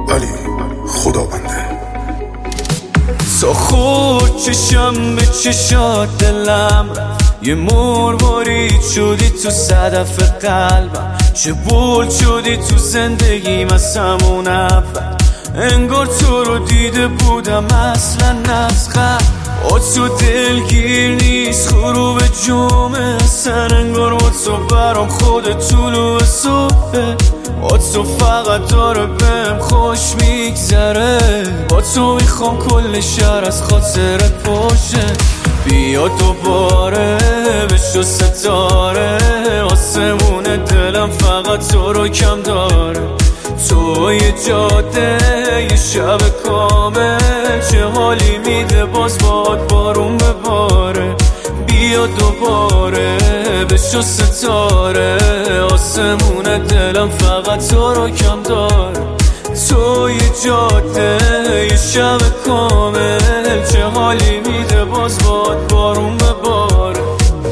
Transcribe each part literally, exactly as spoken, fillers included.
علی خدابنده. تا خود چشم به چشات دلم رفت، یه مرورید شدی تو صدف قلبم، چه بول شدی تو زندگیم از همون اول. انگار تو رو دیده بودم اصلا نزغم، با تو دلگیر نیست غروب جمعه سن، انگار با تو برام خود طلوع صبحه، با تو فقط داره بهم خوش میگذره، با تو میخوام کل شهر از خاطرت باشه. بیا دوباره بشو ستاره، آسمون دلم فقط تو رو کم داره. تو یه جاده یه شب کامل، چه حالی میده باز باد بارون بباره. بیا دوباره بشو ستاره، آسمون دلم فقط تو رو کم داره. تو یه جاده یه شب کامل، چه حالی میده باز باد بارون بباره.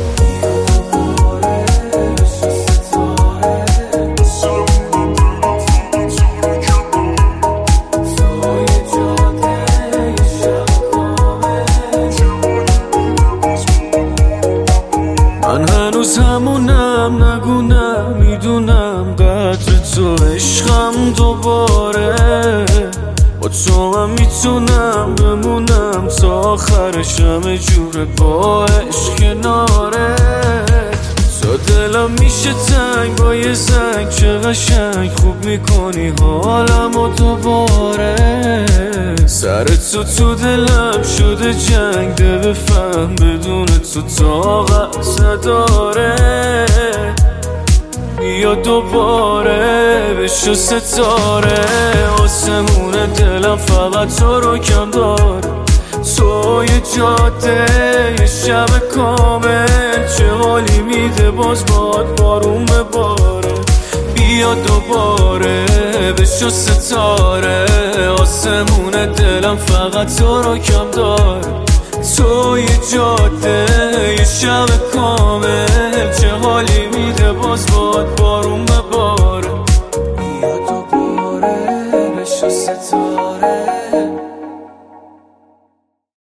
من هنوز همونم، نگونم میدونم قدر تو، عشقم دوباره با تو من میتونم بمونم تا آخرش، همه جوره با عشق کناره. تا دلم میشه تنگ با یه زنگ، چه قشنگ خوب میکنی حالمو دوباره. سر تو تو دلم شده جنگ، ده بفهم بدون تو طاقت نداره. بیا دوباره بشو ستاره، آسمون دلم فقط تو رو کم داره. تو یه جاده یه شب کامل، چه حالی میده باز باد بارون بباره. بیا دوباره بشو ستاره، آسمون دلم فقط تو رو کم داره. تو یه جاده یه شب کامل، چه حالی میده باز باد بارون بباره. بیا دوباره بشو ستاره.